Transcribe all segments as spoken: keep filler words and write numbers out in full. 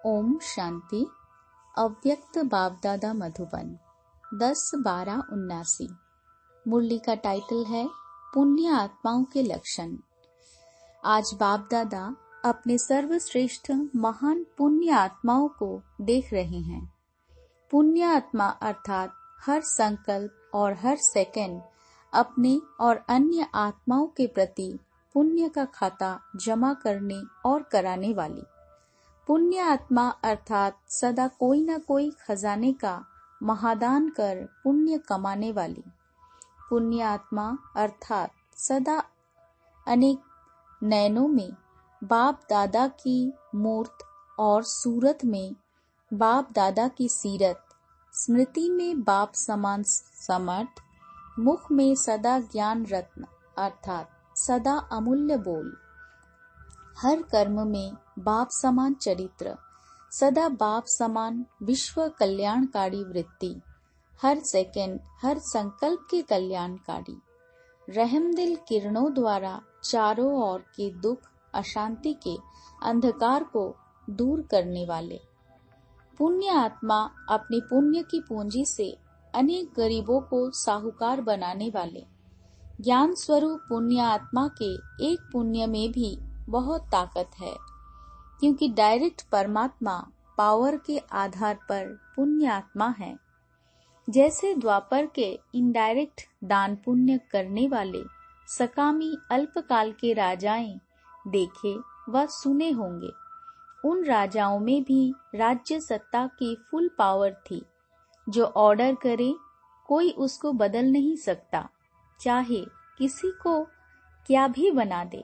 ओम शांति। अव्यक्त बाप दादा मधुबन दस बारह उन्नासी। मुरली का टाइटल है पुण्य आत्माओं के लक्षण। आज बाप दादा अपने सर्वश्रेष्ठ महान पुण्य आत्माओं को देख रहे हैं। पुण्य आत्मा अर्थात हर संकल्प और हर सेकंड अपने और अन्य आत्माओं के प्रति पुण्य का खाता जमा करने और कराने वाली। पुण्य आत्मा अर्थात सदा कोई न कोई खजाने का महादान कर पुण्य कमाने वाली। पुण्य आत्मा अर्थात सदा अनेक नयनों में बाप दादा की मूर्त और सूरत में बाप दादा की सीरत, स्मृति में बाप समान समर्थ, मुख में सदा ज्ञान रत्न अर्थात सदा अमूल्य बोल, हर कर्म में बाप समान चरित्र, सदा बाप समान विश्व कल्याणकारी वृत्ति, हर सेकंड हर संकल्प के कल्याणकारी, रहमदिल किरणों द्वारा चारों ओर के दुख अशांति के अंधकार को दूर करने वाले। पुण्य आत्मा अपने पुण्य की पूंजी से अनेक गरीबों को साहूकार बनाने वाले। ज्ञान स्वरूप पुण्य आत्मा के एक पुण्य में भी बहुत ताकत है, क्योंकि डायरेक्ट परमात्मा पावर के आधार पर पुण्य आत्मा है। जैसे द्वापर के इनडायरेक्ट दान पुण्य करने वाले सकामी अल्पकाल के राजाएं देखे व सुने होंगे। उन राजाओं में भी राज्य सत्ता की फुल पावर थी। जो ऑर्डर करे कोई उसको बदल नहीं सकता, चाहे किसी को क्या भी बना दे,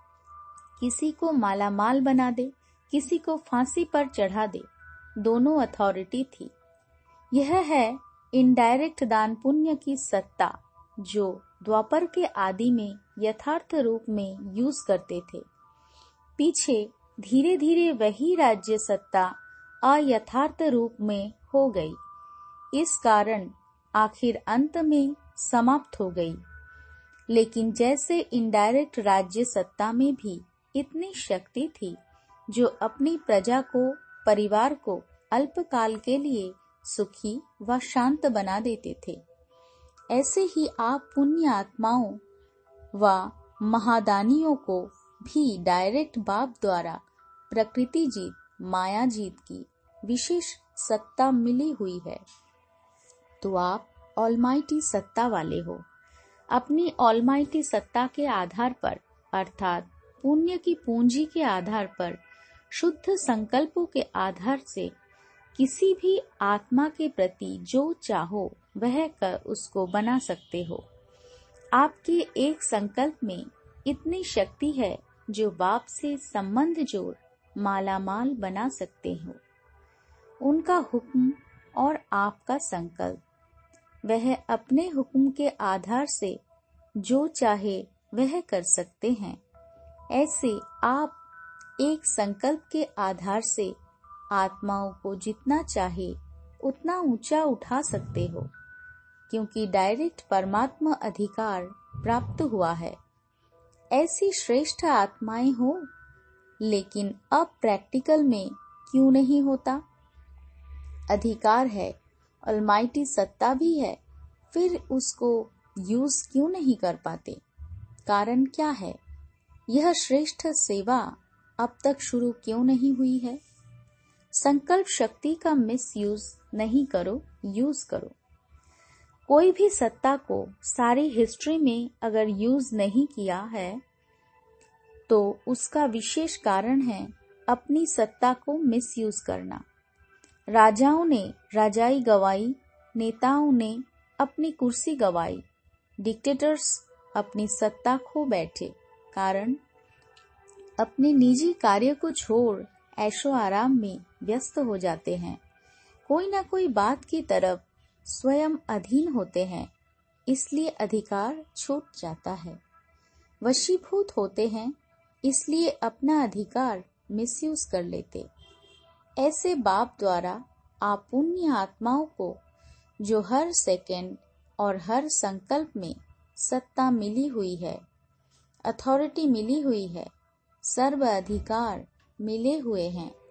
किसी को मालामाल बना दे, किसी को फांसी पर चढ़ा दे, दोनों अथॉरिटी थी। यह है इनडायरेक्ट दान पुण्य की सत्ता जो द्वापर के आदि में यथार्थ रूप में यूज करते थे। पीछे धीरे धीरे वही राज्य सत्ता अयथार्थ रूप में हो गई। इस कारण आखिर अंत में समाप्त हो गई। लेकिन जैसे इनडायरेक्ट राज्य सत्ता में भी इतनी शक्ति थी जो अपनी प्रजा को, परिवार को अल्पकाल के लिए सुखी व शांत बना देते थे, ऐसे ही आप पुण्य आत्माओं व महादानियों को भी डायरेक्ट बाप द्वारा प्रकृति जीत, माया जीत की विशेष सत्ता मिली हुई है। तो आप ऑलमाइटी सत्ता वाले हो। अपनी ऑलमाइटी सत्ता के आधार पर अर्थात पुण्य की पूंजी के आधार पर, शुद्ध संकल्पों के आधार से किसी भी आत्मा के प्रति जो चाहो वह कर उसको बना सकते हो। आपके एक संकल्प में इतनी शक्ति है जो बाप से संबंध जोड़ मालामाल बना सकते हो। उनका हुक्म और आपका संकल्प, वह अपने हुक्म के आधार से जो चाहे वह कर सकते हैं। ऐसे आप एक संकल्प के आधार से आत्माओं को जितना चाहे उतना ऊंचा उठा सकते हो, क्योंकि डायरेक्ट परमात्मा अधिकार प्राप्त हुआ है। ऐसी श्रेष्ठ आत्माएं हो, लेकिन अब प्रैक्टिकल में क्यों नहीं होता? अधिकार है, ऑलमाइटी सत्ता भी है, फिर उसको यूज क्यों नहीं कर पाते? कारण क्या है? यह श्रेष्ठ सेवा अब तक शुरू क्यों नहीं हुई है? संकल्प शक्ति का मिसयूज नहीं करो, यूज करो। कोई भी सत्ता को सारी हिस्ट्री में अगर यूज नहीं किया है तो उसका विशेष कारण है अपनी सत्ता को मिसयूज करना। राजाओं ने राजाई गवाई, नेताओं ने अपनी कुर्सी गवाई, डिक्टेटर्स अपनी सत्ता खो बैठे। कारण अपने निजी कार्य को छोड़ ऐशो आराम में व्यस्त हो जाते हैं। कोई ना कोई बात की तरफ स्वयं अधीन होते हैं, इसलिए अधिकार छूट जाता है। वशीभूत होते हैं, इसलिए अपना अधिकार मिसयूज कर लेते। ऐसे बाप द्वारा आप पुण्य आत्माओं को जो हर सेकंड और हर संकल्प में सत्ता मिली हुई है, अथॉरिटी मिली हुई है, सर्व अधिकार मिले हुए हैं,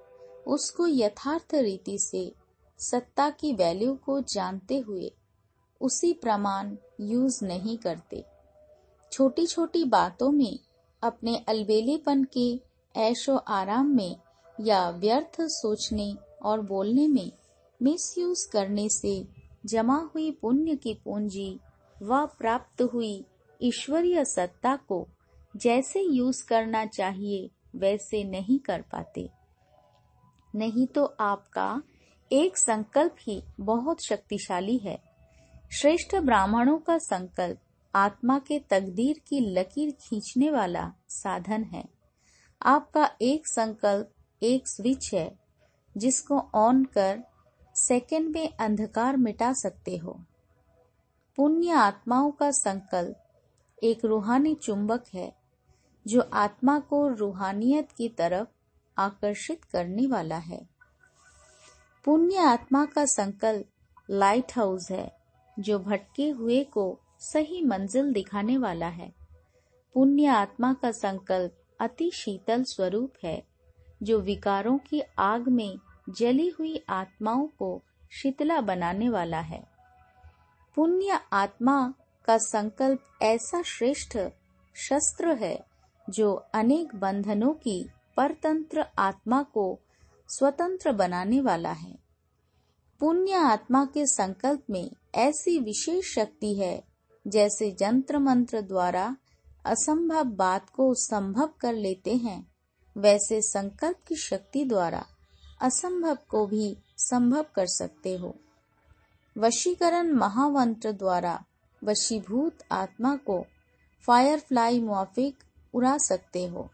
उसको यथार्थ रीति से सत्ता की वैल्यू को जानते हुए उसी प्रमाण यूज नहीं करते। छोटी छोटी बातों में, अपने अलबेलेपन के ऐशो आराम में या व्यर्थ सोचने और बोलने में मिसयूज करने से जमा हुई पुण्य की पूंजी व प्राप्त हुई ईश्वरीय सत्ता को जैसे यूज करना चाहिए वैसे नहीं कर पाते। नहीं तो आपका एक संकल्प ही बहुत शक्तिशाली है। श्रेष्ठ ब्राह्मणों का संकल्प आत्मा के तकदीर की लकीर खींचने वाला साधन है। आपका एक संकल्प एक स्विच है जिसको ऑन कर सेकंड में अंधकार मिटा सकते हो। पुण्य आत्माओं का संकल्प एक रूहानी चुंबक है जो आत्मा को रूहानियत की तरफ आकर्षित करने वाला है। पुण्य आत्मा का संकल्प लाइट हाउस है जो भटके हुए को सही मंजिल दिखाने वाला है। पुण्य आत्मा का संकल्प अति शीतल स्वरूप है जो विकारों की आग में जली हुई आत्माओं को शीतला बनाने वाला है। पुण्य आत्मा का संकल्प ऐसा श्रेष्ठ शस्त्र है जो अनेक बंधनों की परतंत्र आत्मा को स्वतंत्र बनाने वाला है। पुण्य आत्मा के संकल्प में ऐसी विशेष शक्ति है जैसे जंत्र मंत्र द्वारा असंभव बात को संभव कर लेते हैं, वैसे संकल्प की शक्ति द्वारा असंभव को भी संभव कर सकते हो। वशीकरण महामंत्र द्वारा वशीभूत आत्मा को फायरफ्लाई मुआफिक उड़ा सकते हो।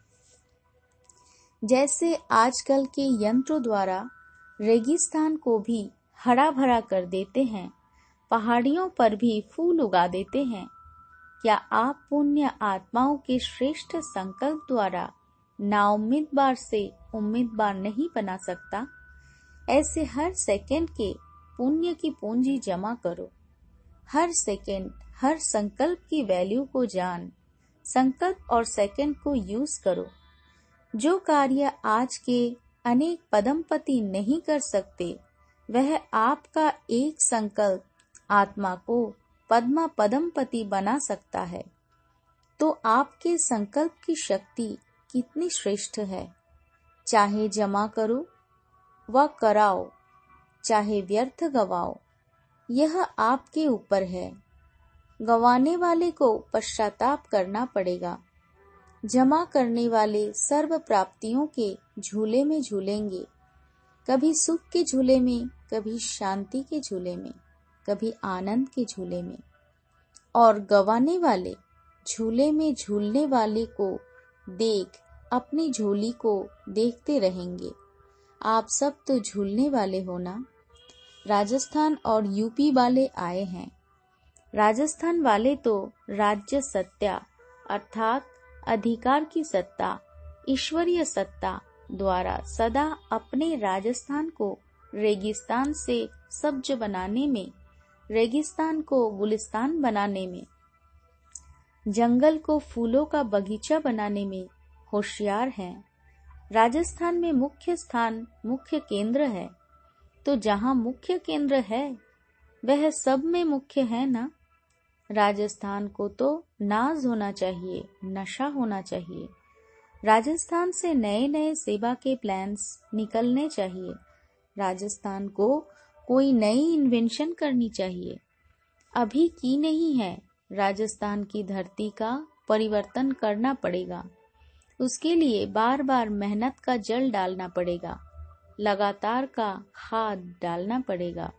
जैसे आजकल के यंत्रों द्वारा रेगिस्तान को भी हरा भरा कर देते हैं, पहाड़ियों पर भी फूल उगा देते हैं, क्या आप पुण्य आत्माओं के श्रेष्ठ संकल्प द्वारा नाउम्मीदवार से उम्मीदवार नहीं बना सकता? ऐसे हर सेकंड के पुण्य की पूंजी जमा करो। हर सेकंड हर संकल्प की वैल्यू को जान, संकल्प और सेकंड को यूज करो। जो कार्य आज के अनेक पदमपति नहीं कर सकते, वह आपका एक संकल्प आत्मा को पद्मा पदमपति बना सकता है। तो आपके संकल्प की शक्ति कितनी श्रेष्ठ है। चाहे जमा करो व कराओ, चाहे व्यर्थ गवाओ, यह आपके ऊपर है। गवाने वाले को पश्चाताप करना पड़ेगा। जमा करने वाले सर्व प्राप्तियों के झूले में झूलेंगे, कभी सुख के झूले में, कभी शांति के झूले में, कभी आनंद के झूले में। और गवाने वाले झूले में झूलने वाले को देख अपनी झोली को देखते रहेंगे। आप सब तो झूलने वाले हो ना। राजस्थान और यूपी वाले आए हैं। राजस्थान वाले तो राज्य सत्ता अर्थात अधिकार की सत्ता, ईश्वरीय सत्ता द्वारा सदा अपने राजस्थान को रेगिस्तान से सब्ज बनाने में, रेगिस्तान को गुलिस्तान बनाने में, जंगल को फूलों का बगीचा बनाने में होशियार हैं। राजस्थान में मुख्य स्थान मुख्य केंद्र है, तो जहाँ मुख्य केंद्र है वह सब में मुख्य है ना। राजस्थान को तो नाज होना चाहिए, नशा होना चाहिए। राजस्थान से नए नए सेवा के प्लान्स निकलने चाहिए। राजस्थान को कोई नई इन्वेंशन करनी चाहिए, अभी की नहीं है। राजस्थान की धरती का परिवर्तन करना पड़ेगा। उसके लिए बार बार मेहनत का जल डालना पड़ेगा, लगातार का खाद डालना पड़ेगा।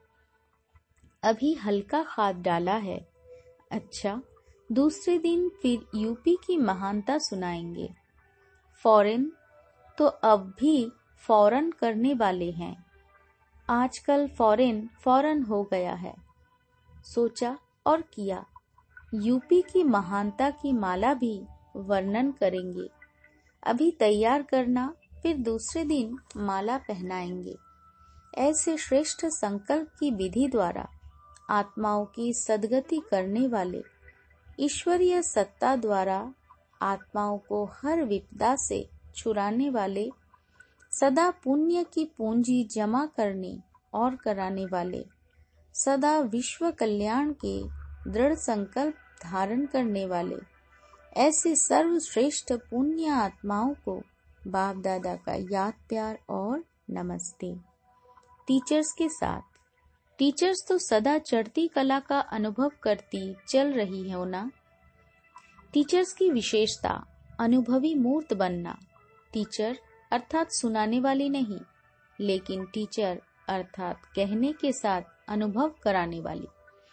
अभी हल्का खाद डाला है। अच्छा, दूसरे दिन फिर यूपी की महानता सुनाएंगे। फॉरेन तो अब भी फौरन करने वाले हैं। आजकल फॉरेन फौरन हो गया है। सोचा और किया। यूपी की महानता की माला भी वर्णन करेंगे। अभी तैयार करना, फिर दूसरे दिन माला पहनाएंगे। ऐसे श्रेष्ठ संकल्प की विधि द्वारा आत्माओं की सद्गति करने वाले ईश्वरीय सत्ता द्वारा आत्माओं को हर विपदा से छुड़ाने वाले सदा पुण्य की पूंजी जमा करने और कराने वाले, सदा विश्व कल्याण के दृढ़ संकल्प धारण करने वाले, ऐसे सर्वश्रेष्ठ पुण्य आत्माओं को बाप दादा का याद प्यार और नमस्ते। टीचर्स के साथ, टीचर्स तो सदा चढ़ती कला का अनुभव करती चल रही है ना। टीचर्स की विशेषता अनुभवी मूर्त बनना। टीचर अर्थात सुनाने वाली नहीं, लेकिन टीचर अर्थात कहने के साथ अनुभव कराने वाली।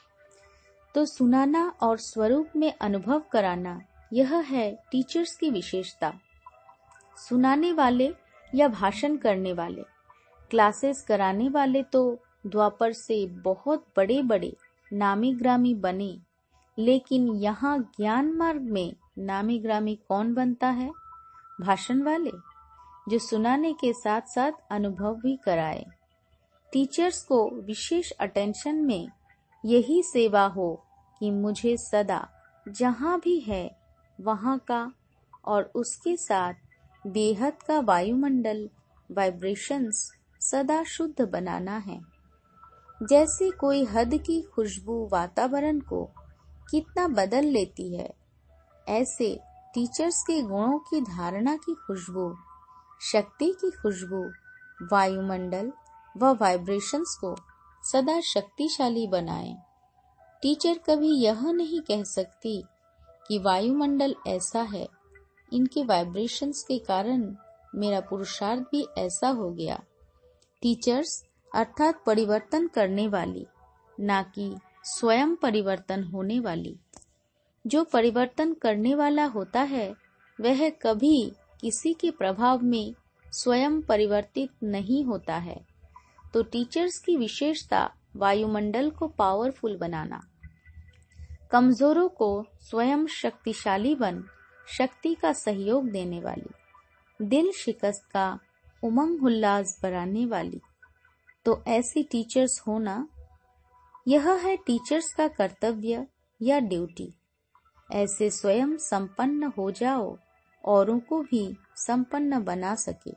तो सुनाना और स्वरूप में अनुभव कराना, यह है टीचर्स की विशेषता। सुनाने वाले या भाषण करने वाले, क्लासेस कराने वाले तो द्वापर से बहुत बड़े बड़े नामी ग्रामी बने, लेकिन यहाँ ज्ञान मार्ग में नामी ग्रामी कौन बनता है? भाषण वाले, जो सुनाने के साथ साथ अनुभव भी कराए। टीचर्स को विशेष अटेंशन में यही सेवा हो कि मुझे सदा जहाँ भी है वहाँ का और उसके साथ बेहद का वायुमंडल वाइब्रेशंस सदा शुद्ध बनाना है। जैसे कोई हद की खुशबू वातावरण को कितना बदल लेती है, ऐसे टीचर्स के गुणों की धारणा की खुशबू, शक्ति की खुशबू वायुमंडल व वाइब्रेशंस को सदा शक्तिशाली बनाए। टीचर कभी यह नहीं कह सकती कि वायुमंडल ऐसा है, इनके वाइब्रेशंस के कारण मेरा पुरुषार्थ भी ऐसा हो गया। टीचर्स अर्थात परिवर्तन करने वाली, ना कि स्वयं परिवर्तन होने वाली। जो परिवर्तन करने वाला होता है वह कभी किसी के प्रभाव में स्वयं परिवर्तित नहीं होता है। तो टीचर्स की विशेषता वायुमंडल को पावरफुल बनाना, कमजोरों को स्वयं शक्तिशाली बन शक्ति का सहयोग देने वाली, दिल शिकस्त का उमंग उल्लास बढ़ाने वाली। तो ऐसी टीचर्स होना, यह है टीचर्स का कर्तव्य या ड्यूटी। ऐसे स्वयं संपन्न हो जाओ, औरों को भी संपन्न बना सके।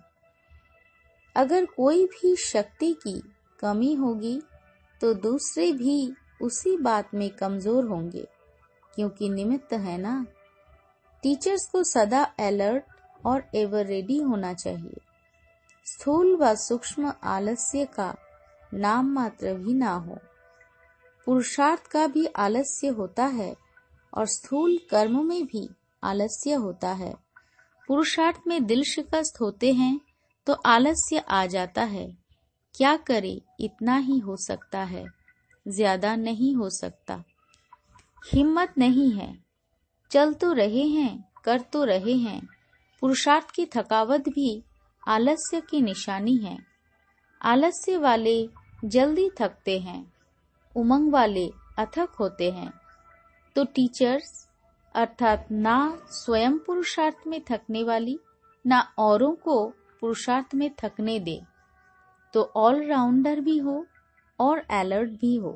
अगर कोई भी शक्ति की कमी होगी तो दूसरे भी उसी बात में कमजोर होंगे, क्योंकि निमित्त है ना। टीचर्स को सदा अलर्ट और एवर रेडी होना चाहिए। स्थूल व सूक्ष्म आलस्य का नाम मात्र भी ना हो। पुरुषार्थ का भी आलस्य होता है और स्थूल कर्म में भी आलस्य होता है। पुरुषार्थ में दिल शिकस्त होते हैं तो आलस्य आ जाता है। क्या करे, इतना ही हो सकता है, ज्यादा नहीं हो सकता। हिम्मत नहीं है, चल तो रहे हैं, कर तो रहे हैं। पुरुषार्थ की थकावट भी आलस्य की निशानी है। आलस्य वाले जल्दी थकते हैं, उमंग वाले अथक होते हैं। तो टीचर्स अर्थात ना स्वयं पुरुषार्थ में थकने वाली, ना औरों को पुरुषार्थ में थकने दे, तो ऑलराउंडर भी हो और अलर्ट भी हो,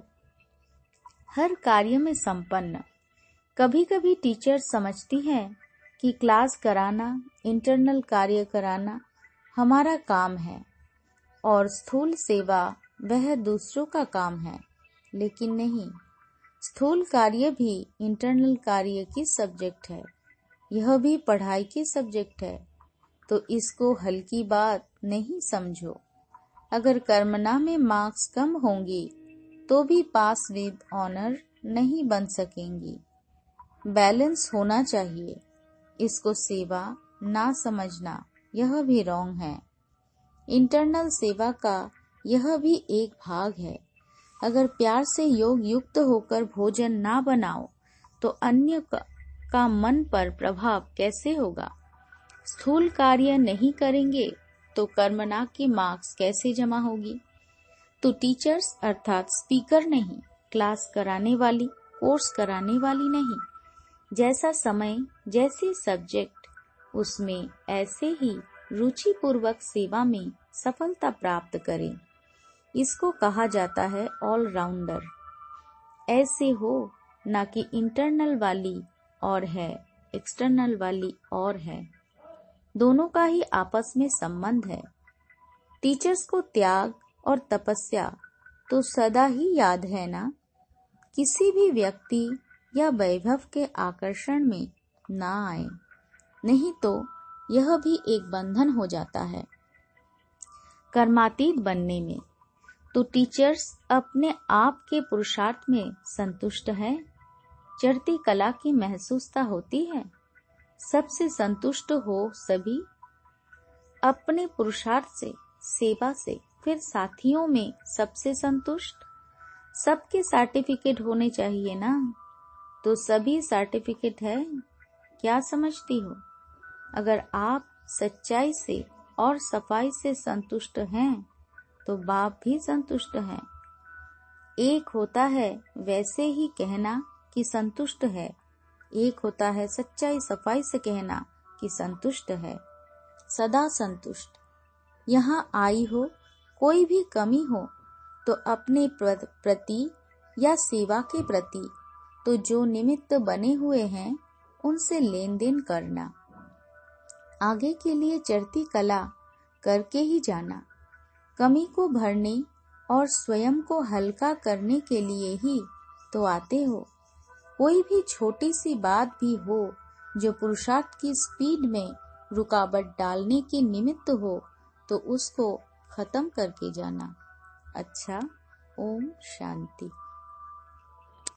हर कार्य में संपन्न। कभी कभी टीचर समझती है कि क्लास कराना, इंटरनल कार्य कराना हमारा काम है और स्थूल सेवा वह दूसरों का काम है, लेकिन नहीं। स्थूल कार्य भी इंटरनल कार्य की सब्जेक्ट है, यह भी पढ़ाई की सब्जेक्ट है। तो इसको हल्की बात नहीं समझो। अगर कर्मना में मार्क्स कम होंगी तो भी पास विद ऑनर नहीं बन सकेंगी। बैलेंस होना चाहिए। इसको सेवा ना समझना, यह भी रॉन्ग है। इंटरनल सेवा का यह भी एक भाग है। अगर प्यार से योग युक्त होकर भोजन ना बनाओ तो अन्य का, का मन पर प्रभाव कैसे होगा? स्थूल कार्य नहीं करेंगे तो कर्मना की मार्क्स कैसे जमा होगी? तो टीचर्स अर्थात स्पीकर नहीं, क्लास कराने वाली, कोर्स कराने वाली नहीं। जैसा समय, जैसी सब्जेक्ट, उसमें ऐसे ही रुचि पूर्वक सेवा में सफलता प्राप्त करें। इसको कहा जाता है ऑलराउंडर। ऐसे हो ना कि इंटरनल वाली और है, एक्सटर्नल वाली और है। दोनों का ही आपस में संबंध है। टीचर्स को त्याग और तपस्या तो सदा ही याद है ना। किसी भी व्यक्ति या वैभव के आकर्षण में ना आए, नहीं तो यह भी एक बंधन हो जाता है। कर्मातीत बनने में तो टीचर्स अपने आप के पुरुषार्थ में संतुष्ट है। चढ़ती कला की महसूसता होती है, सबसे संतुष्ट हो सभी। अपने पुरुषार्थ से, सेवा से, फिर साथियों में सबसे संतुष्ट। सबके सर्टिफिकेट होने चाहिए ना, तो सभी सर्टिफिकेट है। क्या समझती हो? अगर आप सच्चाई से और सफाई से संतुष्ट हैं तो बाप भी संतुष्ट हैं। एक होता है वैसे ही कहना कि संतुष्ट है, एक होता है सच्चाई सफाई से कहना कि संतुष्ट है। सदा संतुष्ट। यहाँ आई हो, कोई भी कमी हो तो अपने प्रति या सेवा के प्रति तो जो निमित्त बने हुए हैं उनसे लेन देन करना। आगे के लिए चढ़ती कला करके ही जाना। कमी को भरने और स्वयं को हल्का करने के लिए ही तो आते हो। कोई भी छोटी सी बात भी हो जो पुरुषार्थ की स्पीड में रुकावट डालने के निमित्त हो तो उसको खत्म करके जाना। अच्छा, ओम शांति।